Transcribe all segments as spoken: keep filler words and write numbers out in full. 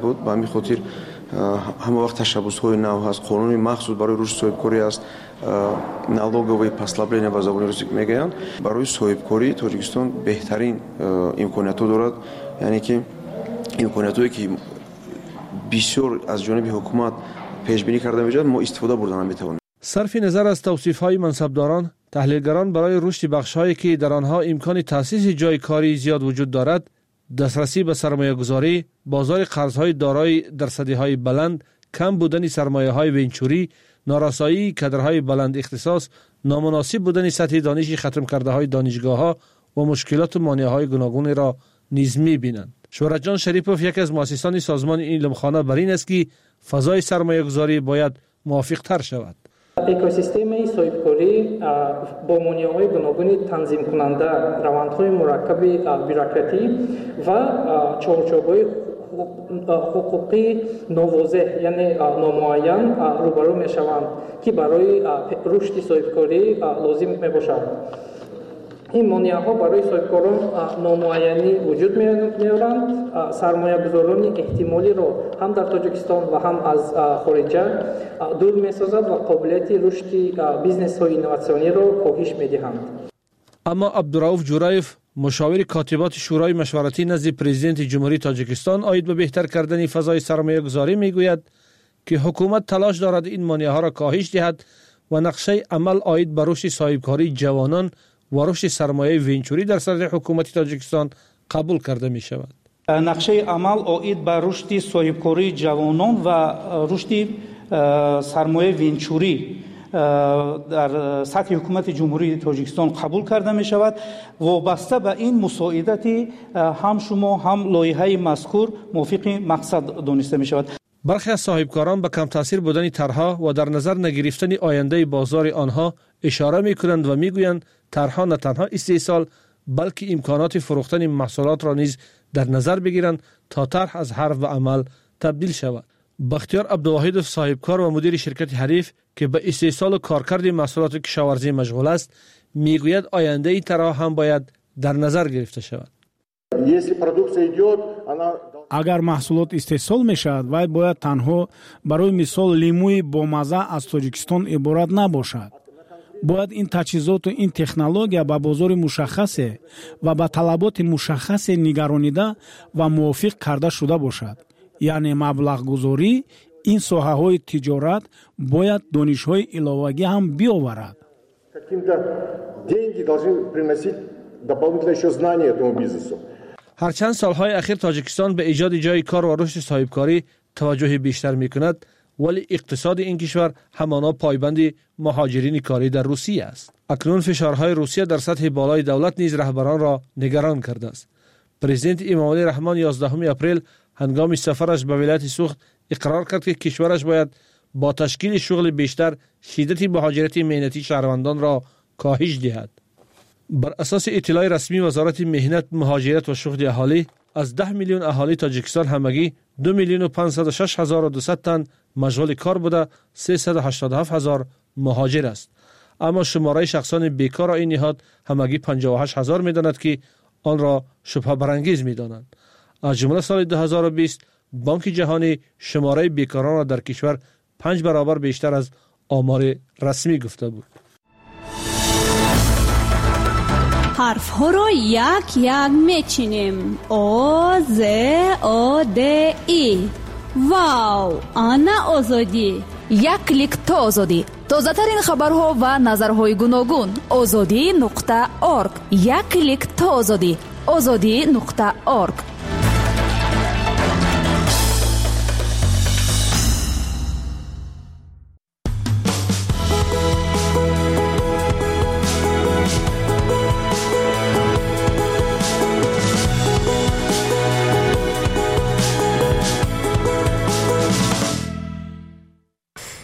буд. ба ҳамин хотир ҳама вақт ташаббусҳои нав ҳаст. қонуни махсус барои рушди соҳибкорӣ аст. налоговые послабления ба забони русӣ мегӯянд. барои соҳибкорӣ Тоҷикистон беҳтарин имкониятҳо дорад. яъне ки имкониятҳое ки бисёр аз ҷониби ҳукумат пешбинӣ карда мешавад, мо истифода бурда наметавонем. صرف نظر از توصیف‌های منصبداران، تحلیلگران برای رشد بخش‌هایی که در آنها امکان تأسیس جای کاری زیاد وجود دارد، دسترسی به سرمایه‌گذاری، بازار قرض‌های دارای درصدی‌های بلند، کم بودن سرمایه‌های ونچوری، نارسایی کادرهای بلند اختصاص، نامناسب بودن سطح دانش ختم کرده‌های دانشگاه‌ها و مشکلات و مانع‌های گوناگون را نیز می‌بینند. شهرتجان شریپوف یک از مؤسسان سازمان علمخانه بر این است که فضای سرمایه‌گذاری باید موافق‌تر شود. экосистемаи соҳибкорӣ бо монеаҳои гуногуни танзимкунанда, равандҳои мураккаби бюрократӣ ва чорчобҳои ҳуқуқи новозеҳ, яъне номуайян рӯбарӯ мешаванд, ки барои рушди соҳибкорӣ лозим мебошад. این مانع‌ها برای صاحبکاران نامعینی وجود می‌آورند. سرمایه‌گذاران احتمالی را هم در تاجیکستان و هم از خارج دور می‌سازد و قابلیت رشد بیزنس‌های اینوواسیونی را کاهش می‌دهند. اما عبدالرؤوف جورایف، مشاور کاتبات شورای مشورتی نزد پرزیدنت جمهوری تاجیکستان عاید به بهتر کردن فضای سرمایه‌گذاری می‌گوید که حکومت تلاش دارد این مانع‌ها را کاهش دهد و نقشه عمل عاید به رشد صاحبکاری جوانان و رشد سرمایه ونچوری در صدر حکومت تاجیکستان قبول کرده می شود. نقشه عمل عاید بر رشد صاحبکاری جوانان و رشد سرمایه ونچوری در سطح حکومت جمهوری تاجیکستان قبول کرده می شود. وابسته به این مساعدت هم شما هم لایحه مذکور موافق مقصد دانسته می شود. برخی از صاحبکاران به کم تاثیر بودن طرح‌ها و در نظر نگرفتن آینده بازار آنها اشاره می‌کنند و می‌گویند طرح‌ها نه تنها استحصال بلکه امکانات فروختن محصولات را نیز در نظر بگیرند تا طرح از حرف و عمل تبدیل شود. بختیار عبدالواحد صاحبکار و مدیر شرکت حریف که به استحصال و کارکرد محصولات کشاورزی مشغول است می‌گوید آینده این طرح‌ها هم باید در نظر گرفته شود. агар маҳсулот истеҳсол мешавад, вай бояд танҳо барои мисол лимӯи бомаза аз Тоҷикистон иборат набошад. бояд ин таҷҳизоту ин технология ба бозори мушаххасе ва ба талаботи мушаххасе нигаронида ва мувофиқ карда шуда бошад. яъне маблағгузорӣ ин соҳаҳои тиҷорат бояд донишҳои иловагӣ ҳам биоварад. هرچند سالهای اخیر تاجیکستان به ایجاد جای کار و رشد صاحبکاری توجه بیشتر می‌کند، ولی اقتصاد این کشور همانا پایبند مهاجرین کاری در روسیه است. اکنون فشارهای روسیه در سطح بالای دولت نیز رهبران را نگران کرده است. پرزیدنت امامعلی رحمان یازدهم اپریل هنگام سفرش به ولایت سوخت اقرار کرد که کشورش باید با تشکیل شغل بیشتر شدت مهاجرت مهنتی شهروندان را کاهش دهد. بر اساس اطلاع رسمی وزارت مهنت، مهاجرت و شغل اهالی، از ده میلیون اهالی تاجیکستان همگی دو میلیون و پانصد و شش هزار و دویست تن مشغول کار بوده، سیصد و هشتاد و هفت هزار مهاجر است. اما شماره شخصان بیکار این نهاد همگی پنجاه و هشت هزار می‌داند که آن را شبهه برانگیز می‌دانند. از جمله سال دو هزار و بیست بانک جهانی شماره بیکاران را در کشور پنج برابر بیشتر از آمار رسمی گفته بود. حرف ها را یک یک میچینیم. او ز او د ای. واو، آنا آزادی. یک کلیک تا آزادی. تازه ترین خبرها و نظرهای گوناگون. آزادی نقطه اورگ. یک کلیک تا آزادی. آزادی نقطه اورگ.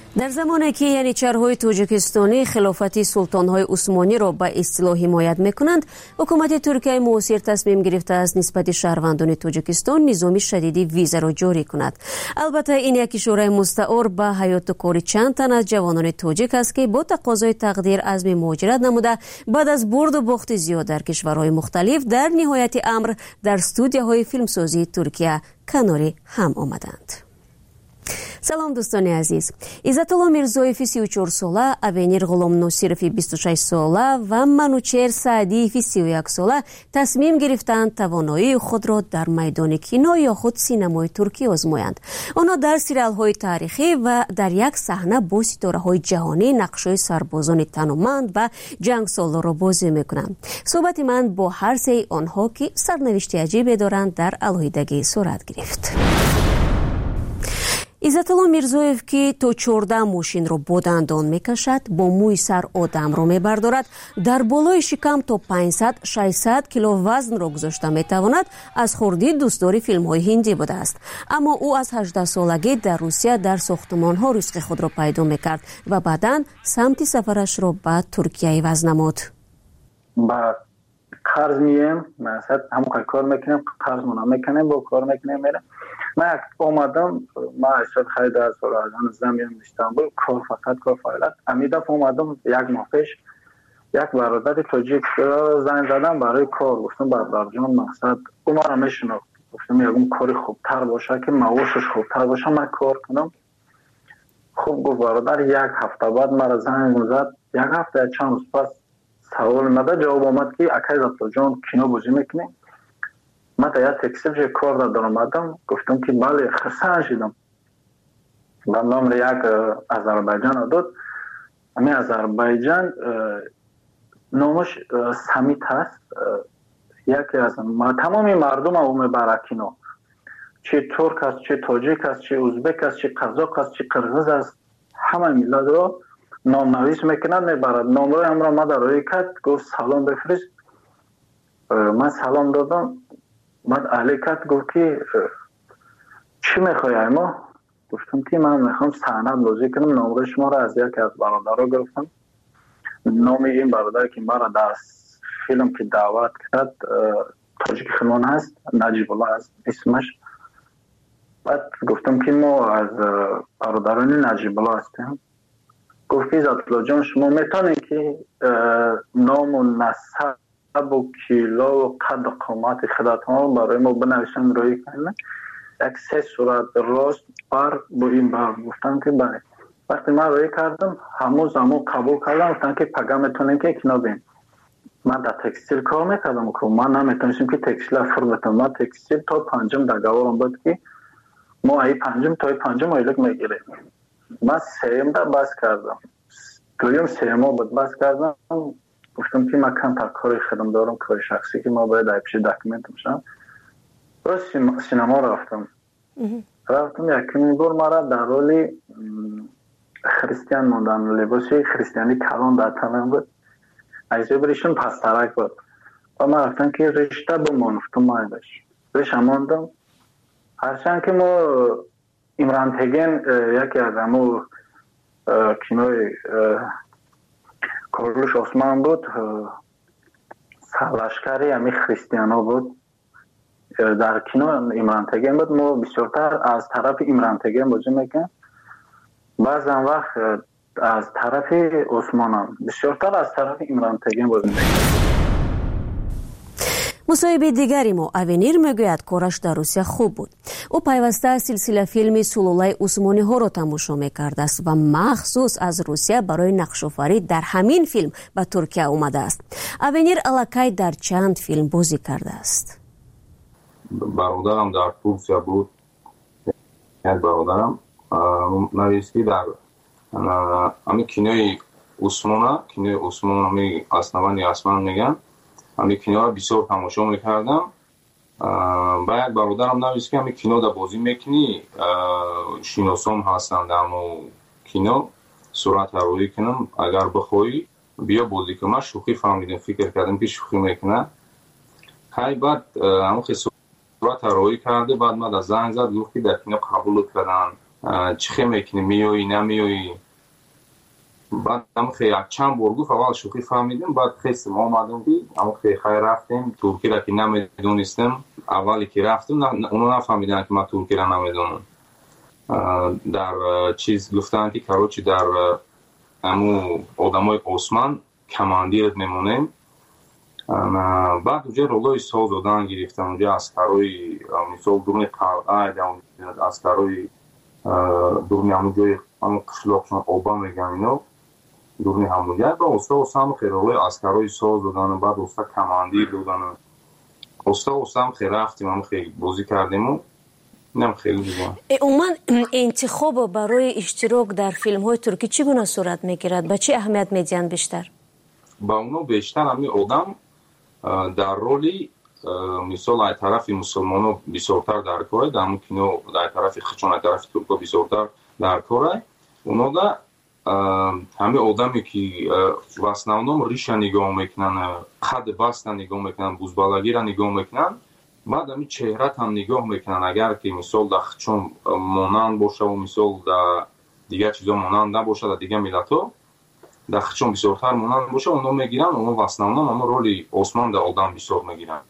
در زمانی که ینیچرهای توجیکستانی خلافت سلطانهای عثمانی را به اصطلاح حمایت میکنند، حکومت ترکیه معاصر تصمیم گرفته است نسبت شهروندان توجیکستان نظام شدیدی ویزا را جاری کند. البته این یک اشاره مستعار به حیات و کار چند تن از جوانان توجیک است که با تقاضای تقدیر عزم مهاجرت نموده بعد از برد و باخت زیاد در کشورهای مختلف در نهایت امر در استودیوهای فیلمسازی ترکیه کناری هم آمدند. سلام دوستان عزیز. عزت‌الله میرزویف سی و چهار ساله، اوینیر غلام ناصرف بیست و شش ساله و منوچهر سعدی سی و یک ساله تصمیم گرفتند توانایی خود را در میدان کینو یا خود سینمای ترکی آزمایند. آنها در سریال‌های تاریخی و در یک صحنه با ستاره‌های جهانی نقش‌های سربازان تنومند و جنگسالار را بازی می‌کنند. صحبت من با هر سه آنها که سرنوشت عجیبی دارند در علیحدگی صورت گرفت. عزت‌الله میرزویف که تا چهارده ماشین را با دندان میکشد، با موی سر آدم را میبردارد، در بالای شکم تا پانصد ششصد کیلو وزن را گذاشته میتواند، از خردی دوستدار فیلم‌های هندی بوده است. اما او از هجده سالگی در روسیه در ساختمان‌ها رزق خود را پیدا میکرد و بعداً سمت سفرش را به ترکیه عوض نمود. با قرض مییم، مثلا همون کار میکنیم، قرض مون میکنیم، با کار میکنیم میرم. من اومدم، ما اشتاد خیلی در سال از آن زمین استانبول کار فقط کار فعالیت. امیدم اومدم یک ماه پیش یک برادر تاجیک زنگ زدم برای کار، گفتم برادر جان مقصد او ما را میشناخت، گفتم یکم کاری خوبتر باشه که معاشش خوبتر باشه من کار کنم. خوب گفت برادر. یک هفته بعد مرا زنگ زد، یک هفته چند روز پس سوال مده جواب آمد که اکای زبطا جان کینو بازی میکنی؟ من تا یک تکسیب جای کار دادن آمدم، گفتم که بله خرسان شدم و نام یک آذربایجان داد. همین آذربایجان نامش سمیت هست، یکی از ما تمامی مردم او میبره کینو، چه ترک است، چه تاجیک است، چه ازبک است، چه قزاق است، چه قرغیز است، همه ملت رو نام نویس میکنند میبرد. نامروی هم را ما در روی کرد، گفت سلام بفرست. من سلام دادم، بعد علی کرد گفت که چی میخوای ما؟ گفتم که من میخوام صحنه بازی کنم. نامروی شما را از یک از برادرها گرفتم. نام این برادر که مرا در فیلم که دعوت کرد تاجیک خیلان هست، نجیب الله هست اسمش. بعد گفتم که ما از برادران نجیب الله هستیم. گفت که عزت‌الله جان شما میتونید که نام و نسب و کیلا و قد و قامت خودتان برای ما بنویسن روی کنید. یک سه صورت راست بر با این بر. گفتم که بله. وقتی من روی کردم همون زمان قبول کردم، گفتن که پگه میتونیم که اکنو بیم. من در تکستیل کار میکردم که من نمیتونستیم که تکستیل فر بتونم. من تکستیل تا پنجم در گوارم بود که ما ای پنجم تا ای پنجم ایلک میگیریم. من سیم در بس کردم، دویم سیم ها بود بس کردم. گفتم که من کم تا کاری خودم دارم، کاری شخصی که ما باید ای پیش داکیمنت میشم. باز سینما رفتم رفتم یکی بار مرا در رولی خریستیان موندن، لباسی خریستیانی کلان در تنم بود، ایزه بریشون پس ترک بود و من رفتم که رشته بمانفتم مایدش رشته ماندم. هرچند که ما امران تگین یکی از همو کینوی کارلوش عثمان بود، سرلشکری همی خریستیان ها بود در کینو امران تگین بود. ما بسیارتر از طرف امران تگین بازی میکن، بعضا وقت از طرف عثمان هم بسیارتر از طرف امران تگین بازی میکن. مصاحبه دیگری ما اوینیر میگوید کارش در روسیه خوب بود. او پیوسته سلسله فیلم سلولای عثمانی ها را تماشا میکرده است و مخصوص از روسیه برای نقش آفرینی در همین فیلم به ترکیه اومده است. اوینیر الکی در چند فیلم بازی کرده است. برادرم در ترکیه بود، یک برادرم نویسی در همین کینوی عثمانه، کینوی عثمان همین اسنوانی اسمان میگن، همین کینو را بسیار تماشا میکردم. با یک برادرم نویسی که همین کینو در بازی میکنی شیناسام هستن در مو کینو صورت روی کنم، اگر بخوایی بیا بازی کنم. من شوخی فهمیدم، فکر کردم که شوخی میکنه. های بعد همون خیلی صورت روی کرده، بعد من در زنگ زد گفت که در کینو قبول کردن چی میکنی میوی نمیوی. بعد هم خیلی چند بار گفت اول شوخی فهمیدیم بعد خیستم آمدم که اما خیلی خیلی رفتیم ترکی را که نمیدونستم اولی که رفتم اونو نفهمیدن که من ترکی را نمیدونم. در چیز گفتن که کاروچی در امو آدمای عثمان کماندیرت میمونیم. بعد اونجا رولای ساز دادن گرفتم اونجا اسکرای مثال دورنی قلعه اسکرای دورنی همونجای همون قشلاقشون آبا میگن اینا دورنی همونجا با استا استا هم خیلی رولای اسکرای ساز دادن بعد استا کماندیر دادن استا استا هم خیلی رفتیم هم خیلی بازی کردیم و نم خیلی دیگه. عموما انتخاب برای اشتراک در فیلم های ترکی چگونه صورت میگیرد؟ با چه اهمیت میدین بیشتر؟ با اونو بیشتر همی آدم در رولی مثال از طرف مسلمانو بسیارتر در کاره در ممکنه در طرف خچون از طرف ترکا بسیارتر در کاره اونا دا همه آدمی که в основном ریشه نگاه میکنن قد بستن نگاه میکنن بزبالگی را نگاه میکنن بعد همی چهرت هم نگاه میکنن اگر که مثال در خچون مانند باشه و مثال در دیگه چیزا مانند نباشه در دیگه ملت ها در خچون بسیارتر مانند باشه اونا میگیرن اونا в основном اما رولی عثمان در آدم بسیار میگیرن.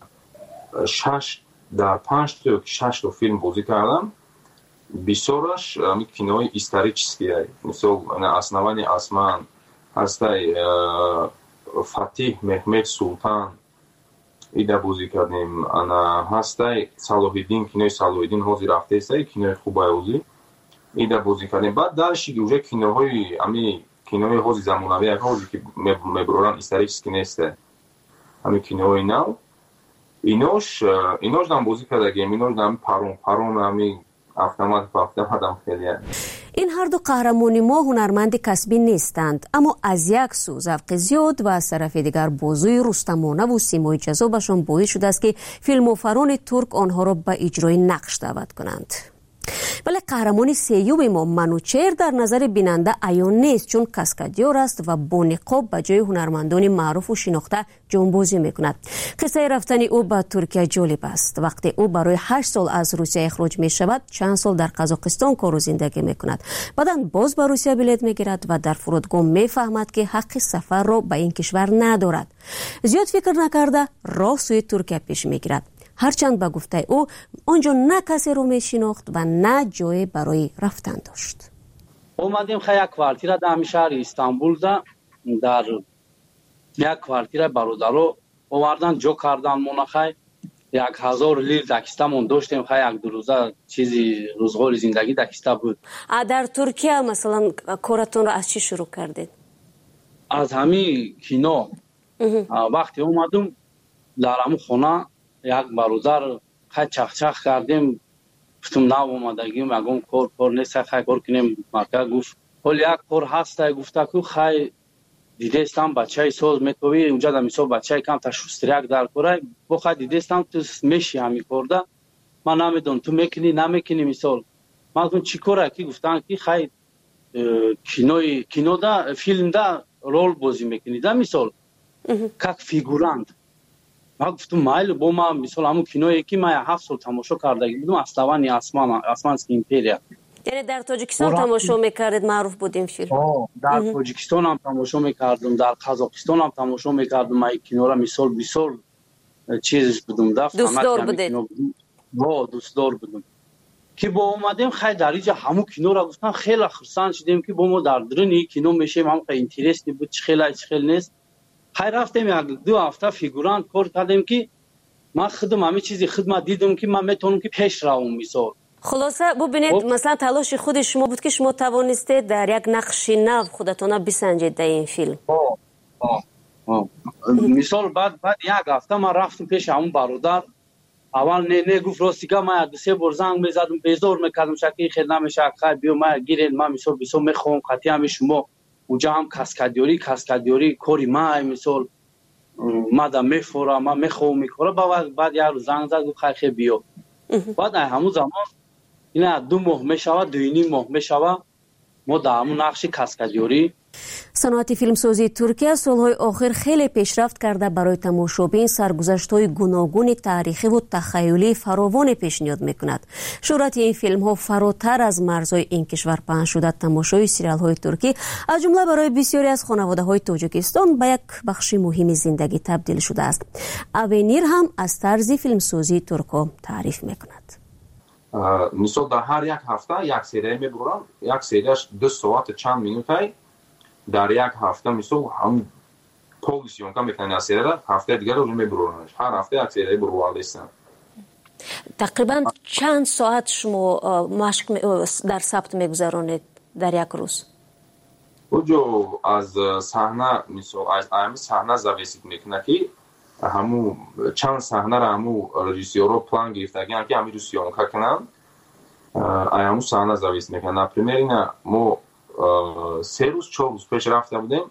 شش در پنج تا شش تا فیلم بازی کردم بسیارش همی کینوی استوریچیسکیه مثال основание اسمان هستای فاتح محمد سلطان ایده بازی کردیم انا هستای صلاح‌الدین کینوی صلاح‌الدین حاضر رفته است کینوی خوبه اوزی ایده بازی کردیم بعد درشی که اونجا کینوهای همی کینوی حاضر زمانوی حاضر که مبروران استوریچیسکی نیست همی کینوی نو اینوش اینوش دام بازی کردیم اینوش دام پارون پارون همی автомат по автоматам خیلی. این هر دو قهرمان ما هنرمند کسبی نیستند اما از یک سو ذوق زیاد و از طرف دیگر بازوی رستمانه و سیمای جذابشان باعث شده است که فیلم‌آفران ترک آنها را به اجرای نقش دعوت کنند. ولی قهرمان سیوم ما منوچهر در نظر بیننده عیان نیست چون کاسکادیور است و با نقاب به جای هنرمندان معروف و شناخته جانبازی میکند. قصه رفتن او به ترکیه جالب است. وقتی او برای هشت سال از روسیه اخراج می شود چند سال در قزاقستان کار و زندگی میکند. بعداً باز به روسیه بلیط میگیرد و در فرودگاه میفهمد که حق سفر را به این کشور ندارد. زیاد فکر نکرده راه سوی ترکیه پیش میگیرد. هرچند به گفته او آنجا نه کسی رو می شناخت و نه جای برای رفتن داشت. اومدیم خیلی یک کوارتیر در همین شهر استانبول دا در یک کوارتیر برادرو آوردن جو کردن منخی یک هزار لیر دکستمون داشتیم خیلی یک دو روزه چیزی روزگار زندگی دکسته بود. در ترکیه مثلا کارتون رو از چی شروع کردید؟ از همین کینو وقتی اومدم در همون خونه یک برادر خیلی چخچخ کردیم گفتم نه اومدگیم اگم کار کار نیست خیلی کار کنیم مرکه گفت حال یک کار هست گفته که خیلی دیدستم بچه ساز میتوی اونجا در میسا بچه کم تا شستریک در کاره با خیلی دیدستم تو میشی همی کرده من نمیدون تو میکنی نمیکنی مثال من گفتم چی کاره که گفتن که خیلی کینوی کینو دا فیلم دا رول بازی میکنی دا مثال که فیگورانت من گفتم مایل با ما مثلا همون کینویی که من هفت سال تماشا کرده بودم اسلوانی آسمان آسمانسکی ایمپریا یعنی در تاجیکستان تماشا میکردید معروف بود این فیلم؟ در تاجیکستان هم تماشا میکردم در قزاقستان هم تماشا میکردم من کینو را مثال بسیار چیزش بودم دفت دوستدار بودید؟ وا دوستدار بودم که با اومدیم خیلی در اینجا همون کینو را گفتن خیلی خرسان شدیم که با ما در درون کینو میشیم هم خیلی اینترستی بود چه خیلی چه خیلی نیست خیلی رفتیم یک دو هفته فیگوران کار کردیم که من خودم همه چیزی خدمت دیدم که من میتونم که پیش روم مثال خلاصه ببینید مثلا تلاش خود شما بود که شما توانستید در یک نقش نو خودتون بسنجید در این فیلم. آه آه آه مثال بعد بعد یک هفته من رفتم پیش همون برادر اول نه نه گفت راستیگه من یک سه بار زنگ میزدم بیزار میکردم شکی خیلی نمیشه خیلی بیو من گیرین من مثال بسیار میخوام قطعی هم شما اونجا هم کاسکادیوری کاسکادیوری کوری ما مثال مادام میفورا ما میخوام میخوره بعد بعد یه روز زنگ زد گفت خیلی خیلی بیو بعد همون زمان اینا دو ماه میشود دو نیم ماه میشود мо дар ҳамун нақши каскадёрӣ. саноати филмсозии туркия солҳои охир хеле пешрафт карда барои тамошобин саргузаштҳои гуногуни таърихиву тахайюлии фаровоне пешниҳод мекунад. шӯҳрати ин филмҳо фаротар аз марзҳои ин кишвар паҳн шуда тамошои сериалҳои туркӣ аз ҷумла барои бисёре аз хонаводаҳои тоҷикистон ба як бахши муҳими зиндагӣ табдил шудааст. авенир ҳам аз тарзи филмсозии туркҳо таъриф мекунад. мисол дар ҳар як ҳафта як серия мебурам, як серияш ду соати чанд минутай дар як ҳафта мисол ҳам пол сёнка мекунанд аз серияра ҳафтаи дигаро мебуронанд. ҳар ҳафта як серия бурвалдестан. тақрибан чанд соат шумо машқ дар сабт мегузаронед дар як рӯз? оҷо аз саҳна мисол аз ами саҳна зависит мекунад ки ҳаму чанд саҳнара ҳаму режиссёро план гирифтагианд ки ҳами рӯз сёнка кунанд. ай ҳаму саҳна зависит мекунад. например ина мо се рӯз чор рӯз пеш рафта будем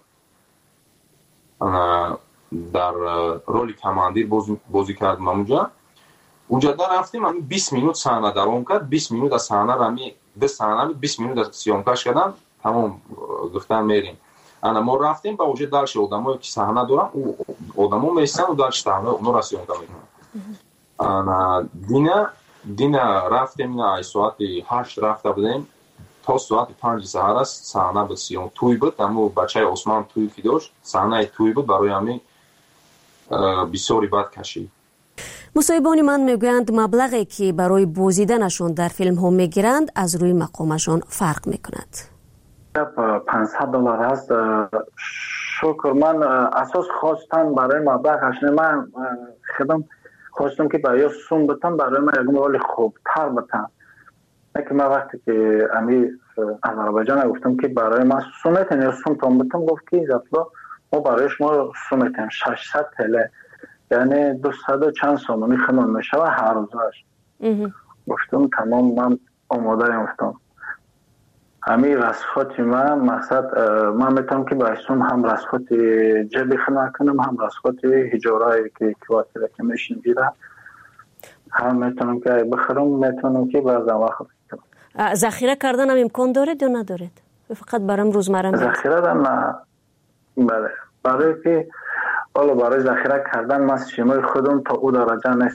дар роли командир бозӣ кардем. ҳамунҷа унҷа да рафтем ҳами бист минут саҳна давом кард. бист минут аз саҳнара ҳами ду саҳна бист минут сёнкаш кардан тамом гуфтан мерем. ана мо рафтем ба оҷа далши одамое ки саҳна дорам одамо месистану далши саҳна онора сёнка мекунанд. ана дина дина рафтем ина ай соати ҳашт рафта будем то соати панҷи саҳара саҳна буд сиён тӯй буд. аммо бачаи осман тӯй ки дошт саҳнаи тӯй буд барои ҳами бисёри бад кашид. мусоҳибони ман мегӯянд маблағе ки барои бозиданашон дар филмҳо мегиранд аз рӯи мақомашон фарқ мекунад. панҷсад доллар аст. шукр ман асос хостан барои маблағаш не ман худам хостам ки ба ё сум бутам барои ман ягон роли хубтар бутам. که من وقتی که امی آذربایجان گفتم که برای ما سومتن یا سوم تام بودم گفت که زفلا ما برای شما سومتن ششصد تله یعنی دویست و چند سوم میخوام میشه و هر روزش گفتم تمام من آماده ام گفتم امی رسخاتی من مقصد من میتونم که برای سوم هم رسخاتی جبی خنا کنم هم رسخاتی هجارایی که کواتی که میشین گیره هم میتونم که بخرم میتونم که بعضا وقت ذخیره کردن هم امکان دارد یا ندارد؟ فقط برام روزمره میاد. ذخیره دارم نه. بله. برای که حالا برای ذخیره کردن من شیمای خودم تا او درجه نیست.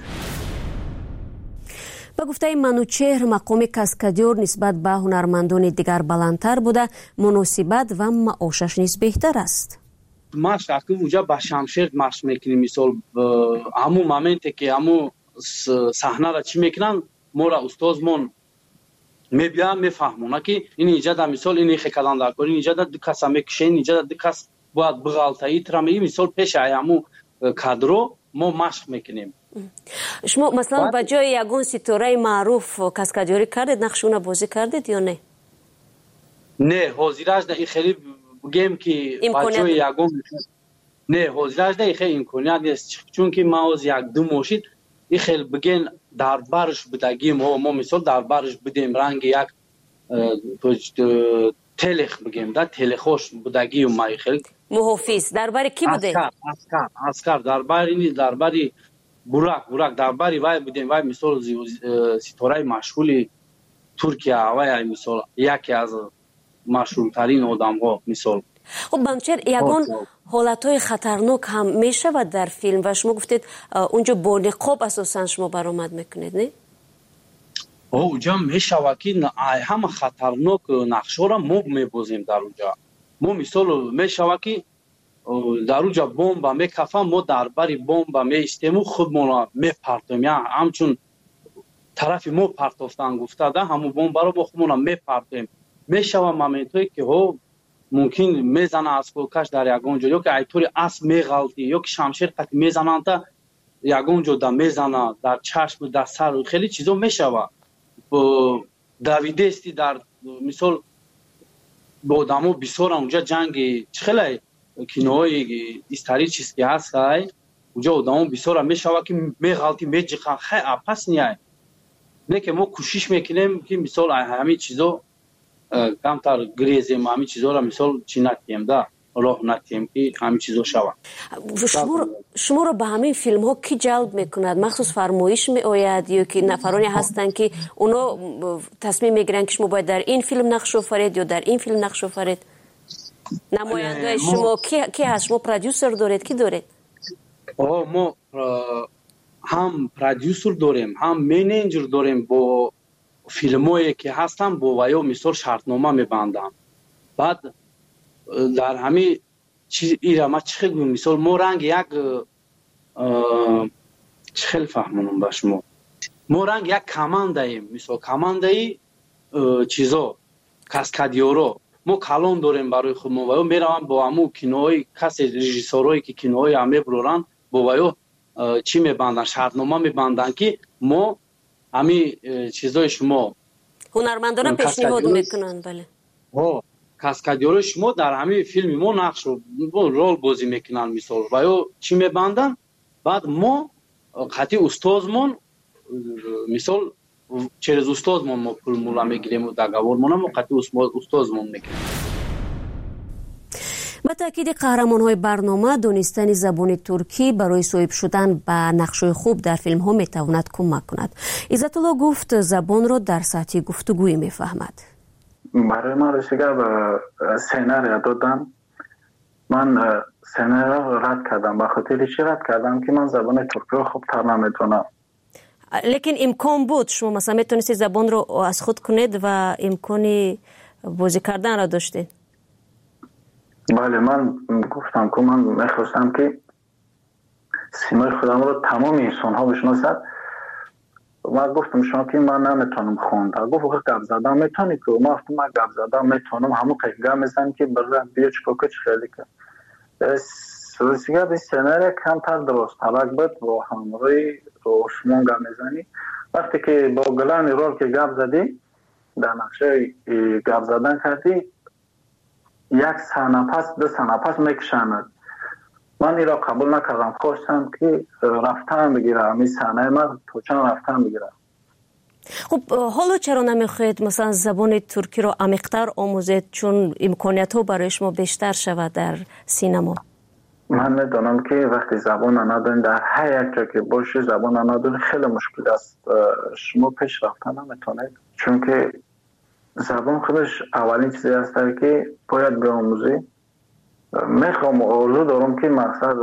با گفته منوچهر مقام کاسکادیور نسبت به هنرمندان دیگر بلندتر بوده، مناسبت و معاشش نیز بهتر است. ما شاکی وجا با شمشیر مارش میکنیم مثال همو مومنتی که همو صحنه را چی میکنن ما را استادمون میبیا میفهمونه که این ایجاد مثال این خکلان دار کنی ایجاد دو کس میکشین ایجاد دو کس باید بغالتایی ترمی مثال پیش ایامو کادرو ما مشق میکنیم. شما مثلا با جای یگون ستاره معروف کاسکادیوری کردید نقشونه بازی کردید یا نه؟ نه حاضرش نه خیلی بگیم که با جای یگون نه حاضرش نه خیلی امکانیت نیست چون که ما از یک دو ماشین این خیلی بگین در برش بدگیم و ما مثال در برش بدیم رنگ یک تلخ بگیم در تلخوش بدگیم ما خیلی محافظ در باری کی بوده؟ اسکر اسکر اسکر در باری در باری براک براک در باری وای بودیم وای مثال ستاره مشغول ترکیه وای مثال یکی از مشهورترین آدم ها مثال. خب بمچر یگون حالتهای خطرناک هم میشود در فیلم و شما گفتید اونجا با نقاب اساسا شما برآمد میکنید نه؟ اونجا میشود که همه خطرناک نقشه را ما میبازیم در اونجا. ما مثال میشود که در اونجا بمب میکفم ما در باری بمب میستیم و خودمون میپرتیم یا همچون طرف ما پرتافتن گفته ده همون بمب را با خودمون میپرتیم. میشود مومنتایی که ها ممکن میزنه از کلکش در یگون جا یا که ایطوری اسب میغلطی یا که شمشیر قطع میزنن تا یگون جا در میزنه در چشم در سر خیلی چیزا میشود. دویدستی در مثال با آدمو بسیار اونجا جنگ خیلی کینوهای استاری چیز که هست اونجا آدمو بسیار میشود که میغلطی میجخن خیلی اپس نیای نه که ما کوشش میکنیم که مثال همین چیزا کمتر گریزیم همین چیزا را مثال چی نکنیم ده راه ندیم که همین چیزا شود. شما شما رو به همین فیلم ها کی جلب میکند؟ مخصوص فرمایش می آید یا که نفرانی هستند که اونا تصمیم میگیرن که شما باید در این فیلم نقش آفرید یا در این فیلم نقش آفرید؟ نماینده شما کی کی هست؟ شما پرودیوسر دارید کی دارید؟ آه ما هم پرودیوسر داریم هم منیجر داریم. با فیلمایی که هستن با وایو مثال شرطنامه میبندم. بعد در همین چیز ایرا ما چه خیلی مثال ما رنگ یک چه خیلی فهمونم با شما ما رنگ یک کمانداییم. مثال کماندایی چیزا کاسکادیورو ما کلان داریم برای خود. ما وایو میروم با همون کینوهای کسی رژیسورایی که کینوهای همه برورن با وایو چی میبندن شرطنامه میبندن که ما همین چیزای شما هنرمندانه پیشنهاد میکنن. بله ها کاسکادیور شما در همین فیلم ما نقش رو رول بازی میکنن مثال و یا چی میبندن. بعد ما خاطی استادمون مثال چرز استادمون ما پول مولا میگیریم و دگاورمون ما خاطی استادمون میکنیم. با تاکید قهرمان‌های برنامه دانستن زبان ترکی برای صاحب شدن به نقش‌های خوب در فیلم‌ها می‌تواند کمک کند. عزت الله گفت زبان را در سطح گفتگویی می‌فهمد. برای من رسیده به سیناریا دادم. من سیناریا رد کردم. به خاطر چی رد کردم که من زبان ترکی رو خوب‌تر نمی‌تونم. لیکن امکان بود شما مثلا میتونستید زبان رو از خود کنید و امکانی بازی کردن را داشتید. بله من گفتم که من میخواستم که سیمای خودم رو تمام انسان ها بشناسد. من گفتم شما که من نمیتونم خوند. گفت که گپ زدن میتونی که ما گفتم من گپ زدن میتونم همون قیقه میزن که برای بیا چکوکه چه خیلی که سوزیگه به سیناریا کمتر درست طبق بود با همروی رو شما گپ میزنی. وقتی که با گلانی رول که گپ زدی در نقشه گپ زدن کردی یک سنه پس دو سنه پس میکشند. من این را قبول نکردم. خواستم که رفتن بگیرم همین سنه من تو چند رفتن بگیرم. خب حالا چرا نمیخواید مثلا زبان ترکی رو عمیق‌تر آموزید چون امکانیت ها برای شما بیشتر شود در سینما؟ من میدونم که وقتی زبان ندارین در هر یک جا که باشه زبان ندارین خیلی مشکل است. شما پیش رفتن نمیتونید چون که زبان خودش اولین چیزی است که باید بیاموزی. میخوام آرزو دارم که مقصد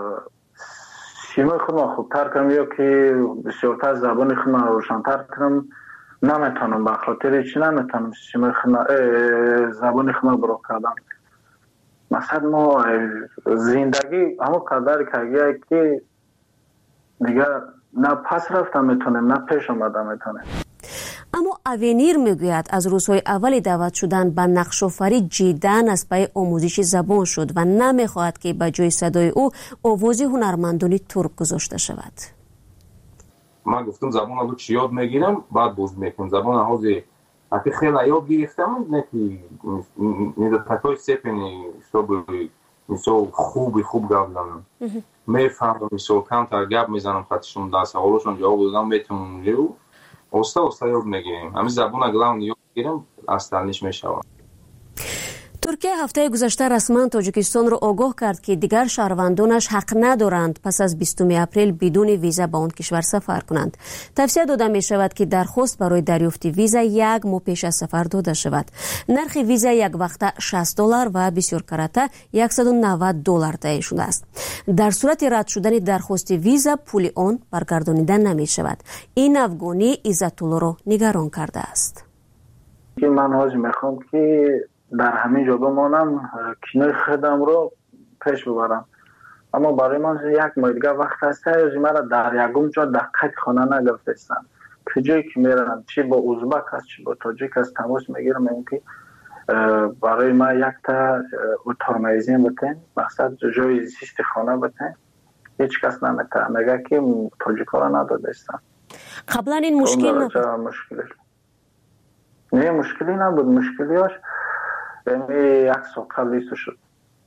سیمای خودم خوبتر کنم یا که بسیارتر زبان خودم روشن‌تر کنم. نمیتونم به خاطر چی نمیتونم سیمای خودم زبان خودم برو کردم. مثلا ما زندگی همون قدر کردیم که دیگه نه پس رفتم میتونم نه پیش آمدم میتونم. اما اوینیر میگوید از روزهای اول دعوت شدن به نقش آفرین جداً از پای آموزش زبان شد و نمیخواهد که به جای صدای او آوازی هنرمندانی ترک گذاشته شود. من گفتم زبان رو چی یاد میگیرم بعد باز میکنم زبان حوزه حتی خیلی یاد گرفتم نه که نیده تکای سپنی مثل خوبی خوب گفت دارم میفهمم مثل کمتر گپ میزنم خطشون در سوالشون جواب دادم بهتون رو استا استا یاد میگیریم. همین زبان اگلام یاد گیرم اصلش میشوم. ترکیه هفته گذشته رسما تاجیکستان را آگاه کرد که دیگر شهروندانش حق ندارند پس از بیستم اپریل بدون ویزا به آن کشور سفر کنند. توصیه داده می شود که درخواست برای دریافت ویزا یک ماه پیش از سفر داده شود. نرخ ویزا یک وقته شصت دلار و بسیار کرده صد و نود دلار تعیین شده است. در صورت رد شدن درخواست ویزا پول آن برگردانیده نمی شود. این افغانی عزت الله را نگران کرده است. من حاج میخوام که در همین جا بمانم کینه خودم رو پیش ببرم اما برای من یک ماه دیگه وقت هست از مرا در یکم جا دقیق خانه نگرفتستم که جایی که میرم چی با ازبک هست چی با تاجیک هست تماس میگیرم این که برای من یک تا اتار میزین بتین مقصد جای زیست خانه بتین هیچ کس نمیتونه میگه که تاجیک ها را ندادستم. قبلا این مشکل نبود؟ مشکلی نه مشکلی نبود. مشکلیاش یعنی یک سال قبل ایستو شد.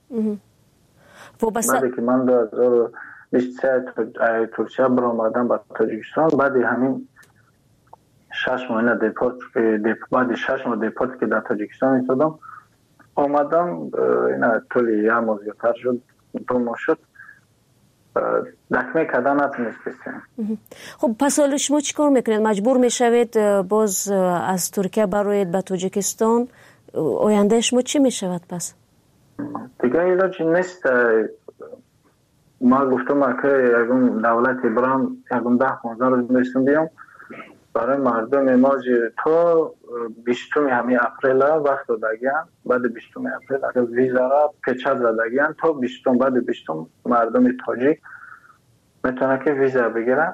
بعدی که من دو هزار و بیست و سه ترکیه برآمدم به تاجیکستان بعد همین شش ماه دیپورت بعد شش ماه دیپورت که در تاجیکستان ایستادم آمدم اینا طولی یه موزیوتر شد دو ماه شد دکمه کردن نتونست بسیم. خب پس حالا شما چی کار میکنید؟ مجبور میشوید باز از ترکیه بروید به تاجیکستان؟ آینده شما چی میشود پس؟ دیگه ایلاجی نیست. ما گفتم که یکم دولتی برام یکم ده پانزده روز میشتم بیام برای مردم ما تا بیستم همین اپریل وقت دادگیان. بعد بیستم اپریل اگر ویزا را پیچه دادگیان تا بیستم بعد بیستم مردم تاجیک میتونه که ویزا بگیرن.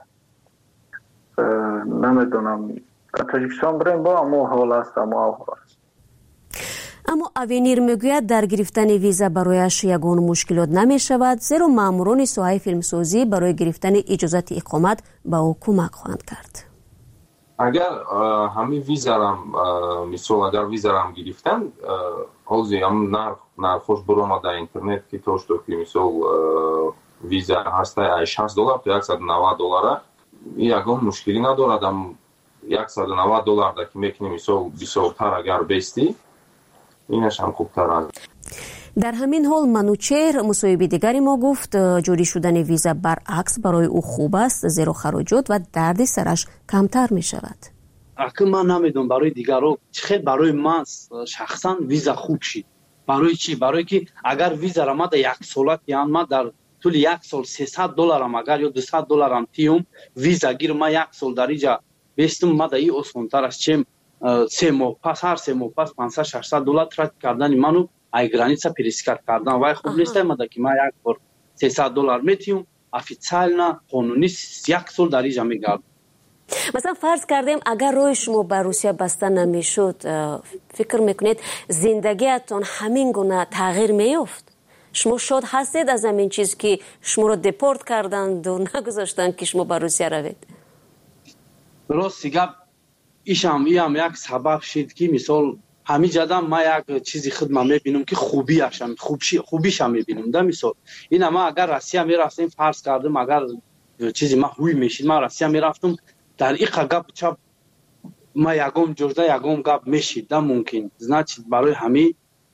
نمیدونم تاجیکستان بریم با اما حال است اما حال است. اما اوینیر میگوید در گرفتن ویزا برایش یگان مشکلات نمی شود، زیرا ماموران ساحه فیلمسازی برای گرفتن اجازت اقامت به او کمک خواهند کرد. اگر همین ویزا را مثلا اگر ویزا را گرفتن حاضی هم نرخ نرخش برآمد در اینترنت که توش تو که مثلا ویزا هسته شصت دلار تا صد و نود دلار یگان مشکلی ندارد. هم صد و نود دلار در که میکنی مثلا بسیارتر اگر بیستی اینش هم خوبتر است. در همین حال منوچهر مصاحبه دیگری ما گفت جاری شدن ویزا برعکس برای او خوب است، زیرا خراجات و درد سرش کمتر می شود. اگه من نمیدونم برای دیگران چه برای من شخصا ویزا خوب شد. برای چی؟ برای که اگر ویزا را ما در یک سالت یعنی ما در طول یک سال سیصد دلار هم اگر یا دویست دلار هم تیم ویزا گیر ما یک سال در اینجا بیستم ما در این آسان‌تر است. چه سه ماه پس هر سه ماه پس پانصد ششصد دلار ترک کردن منو ای گرانیسا پریسکار کردن وای خوب نیست. ما که ما یک بار سیصد دلار میتیم افیциально قانونی یک سال در اینجا میگردم. مثلا فرض کردیم اگر روی شما به روسیه بسته نمیشد، فکر میکنید زندگیتون همین گونه تغییر میافت؟ شما شاد هستید از همین چیز که شما رو دپورت کردند و نگذاشتن که شما به روسیه روید؟ راستی گپ ایشم ایام یک سبب شد که مثال همین جدا ما یک چیزی خدمت میبینم که خوبی هاشم خوبی خوبیش هم میبینم. در مثال این ما اگر روسیه میرفتیم فرض کردم اگر چیزی ما هوی میشید ما روسیه میرفتم در این گپ چپ ما یگم جوجا یگم گپ میشید. در ممکن значит برای همین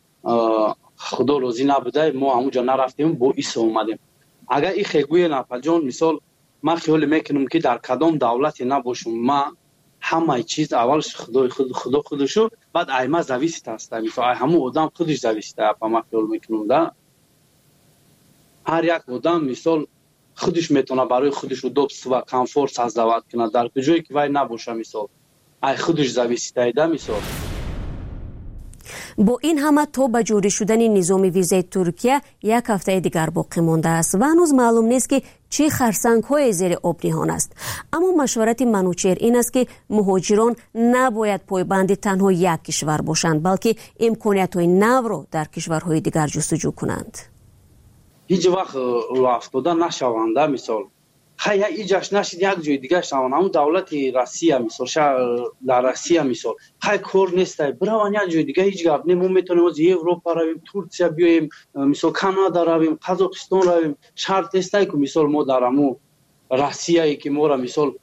خدا روزی نبوده ما همونجا نرفتیم با ایسا اومدیم. اگر این خیگوی نپجان مثال ما خیال میکنم که در کدام دولتی نباشم ما همه چیز اولش خدا خود خدا خودشو بعد ایما زویست است. مثلا همون آدم خودش زویست است. ما خیال میکنم ده هر یک آدم مثال خودش میتونه برای خودش دوست و کامفورت سازد کنه در جایی که وای نباشه مثال ای خودش زویست ایده مثال. با این همه تا به جاری شدن نظام ویزای ترکیه یک هفته دیگر باقی مانده است و هنوز معلوم نیست که چه خرسنگ های زیر آب نهان است. اما مشورت منوچهر این است که مهاجران نباید پایبند تنها یک کشور باشند بلکه امکانیت های نو را در کشورهای دیگر جستجو کنند. هیچ وقت رو افتاده نشوند. مثال خیلی ایجاش نشید یک جای دیگه شوند. همون دولت روسیه مثال در روسیه مثال خیلی کار نیست برای یک جای دیگه هیچ گپ نمون میتونیم از اروپا رویم ترکیه بیایم مثال کانادا رویم قزاقستان رویم شرط نیست که مثال ما در همون روسیه که ما را مثال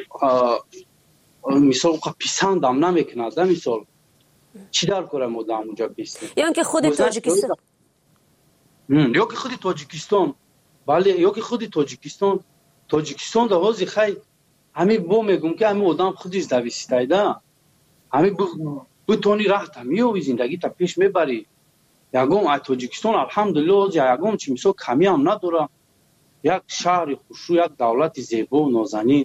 مثال پسند هم نمیکند مثال چی در کاره ما در اونجا بیستیم یا که خود تاجیکستان یا که خود تاجیکستان بله یا که خود تاجیکستان تاجیکستان در حاضی خیلی همین با میگم که همین آدم خودش دویسته ده همین بتونی راه تمیوی زندگی تا پیش میبری. یکم تاجیکستان الحمدلله یکم چی مثلا کمی هم نداره یک شهر خوشو یک دولت زیبا و نازنین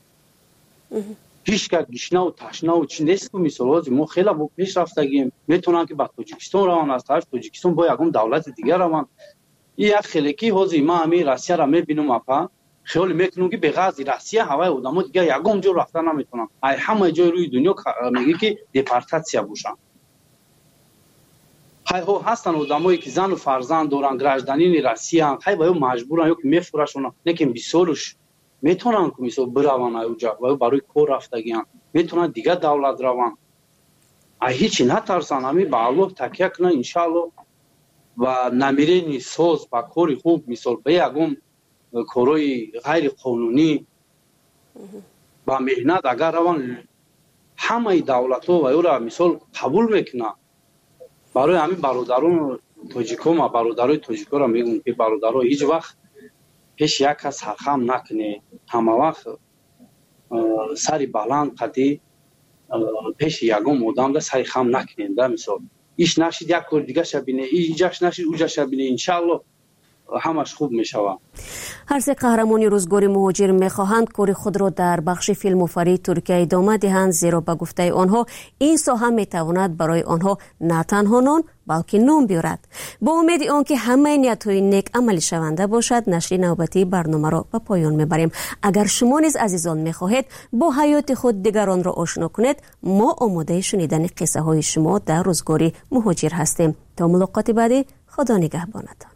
هیچ که گشنه و تشنه و چی نیست که مثلا ما خیلی با پیش رفتگیم میتونن که با تاجیکستان روان از طرف تاجیکستان با یکم دولت دیگر روان. این یک خیلی حاضی ما همین روسیه را میبینم اپا خیال میکنم که به غاز روسیه هوای آدمو دیگه یگم جو رفتن نمیتونن ای همه جای روی دنیا میگه که دپارتاسیا باشن. های ها هستن آدمایی که زن و فرزند دارن گراجدانین روسیه هم های باید مجبورن یا که میفروشن لیکن بیسالش میتونن که مثلا بروان اونجا و برای کار رفتگیان میتونن دیگه دولت روان ای هیچی نترسن همین به الله تکیه کنن انشالله و نمیرینی ساز با کاری خوب مثال به یگم کارهای غیر قانونی با مهنت اگر روان همه دولت ها و او را مثال قبول میکنن برای همین برادران توجیکو ما برادرای توجیکو را میگم که برادرها هیچ وقت پیش یک کس سرخم نکنه، همه وقت سری بلند قدی پیش یگم آدم را سری خم نکنین. در مثال ایش نشید یک کار دیگه شبینه، ایجاش نشید اوجا شبینه، انشالله همش خوب میشود. هر سه قهرمانی روزگار مهاجر میخواهند کار خود را در بخش فیلم آفرینی ترکیه ادامه دهند، زیرا به گفته آنها این ساحه میتواند برای آنها نه تنها نان بلکه نام بیارد. با امید آنکه همه نیت‌های نیک عملی شونده باشد، نشر نوبتی برنامه را به پایان میبریم. اگر شما نیز عزیزان میخواهید با حیات خود دیگران را آشنا کنید، ما آماده شنیدن قصه های شما در روزگار مهاجر هستیم. تا ملاقات بعدی، خدا نگهبانتان.